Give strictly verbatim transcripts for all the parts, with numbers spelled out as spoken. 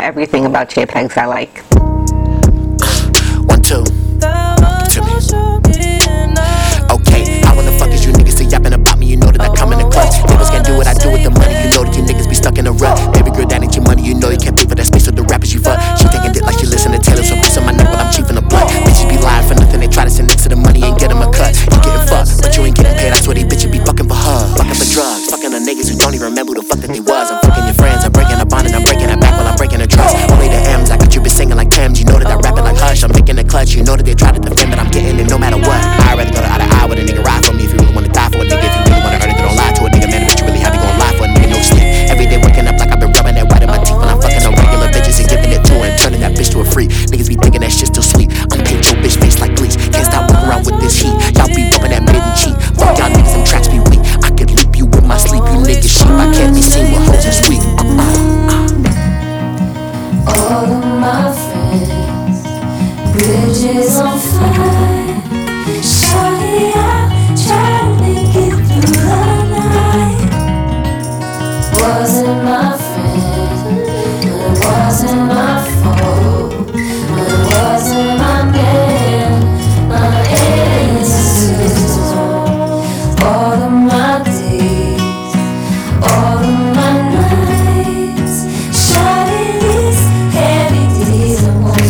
Everything about JPEGs I like. One, two. To me. Okay, how in the fuck is you niggas say yapping about me? You know that I come in the clutch. Niggas can't do what I do with the money. You know that you niggas be stuck in a rut. Baby girl, that ain't your money. You know you can't pay for that space with the rappers you fuck. She taking dick like she listen to Taylor, so piss on my neck when I'm chief in the blood. Bitches be lying for nothing. They try to sit next to the money and get them a cut. You getting fucked, but you ain't getting paid. I swear they bitches be fucking for her. Fucking for drugs, fucking the niggas who don't even remember who the fuck that they was. I'm fucking your friends. I'm breaking a bond and I'm breaking it back while I'm breaking the trust. Only the M's, I got you been singing like Thames. You know that I rap it like Hush. I'm making the clutch. You know that they try to defend, but I'm getting it no matter what. I'd rather go to eye to eye with a nigga ride for me if you really wanna die for a nigga. If you really wanna earn it, don't lie to a nigga. Man, I bet you really have you gon' lie for a nigga. No sleep. Every day waking up like I've been rubbing that white in my teeth when I'm fucking on regular bitches and giving it to her and turning that bitch to a freak. Niggas be thinking that shit's still sweet. I'm paint your bitch face like bleach. Can't stop walking around with this heat. Y'all be bumping that mid and cheat. Fuck y'all niggas, them tracks be weak. I could leap you with my sleep, you niggas sheep. I can't be seen with hoes this week. All of my friends, bridges on fire. Shawty, I try to make it through the night. Wasn't my friend, but it wasn't my fault. But it wasn't my man, my ancestors. All of my days, all of my nights. Shawty, these heavy days I won't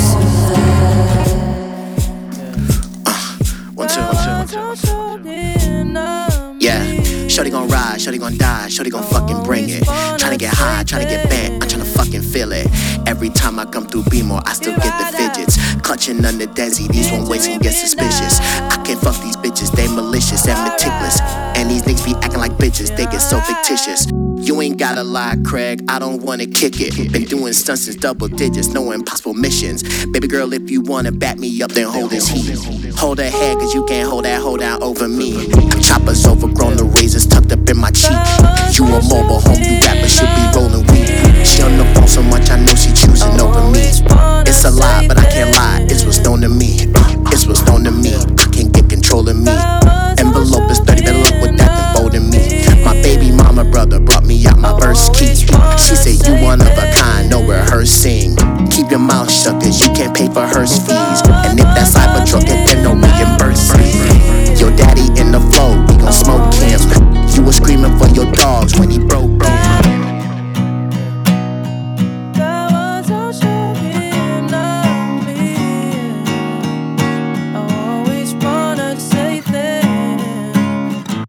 survive. One, two, one, two, one, two, one, two. Yeah, shorty gon' ride, shorty gon' die, shorty gon' fucking bring it. Tryna get high, tryna get bent, I'm tryna fucking feel it. Every time I come through B-more, I still get the fidgets. Clutching under Desi, these one ways can get suspicious. I can't fuck these bitches, they malicious and meticulous. And these niggas be acting like bitches, they get so fictitious. You ain't gotta lie, Craig, I don't wanna kick it. Been doing stunts since double digits, no impossible missions. Baby girl, if you wanna back me up, then hold this heat. Hold her head, cause you can't hold that hold down over me. Choppers overgrown, the razors tucked up in my cheek. You a mobile home, you rappers should be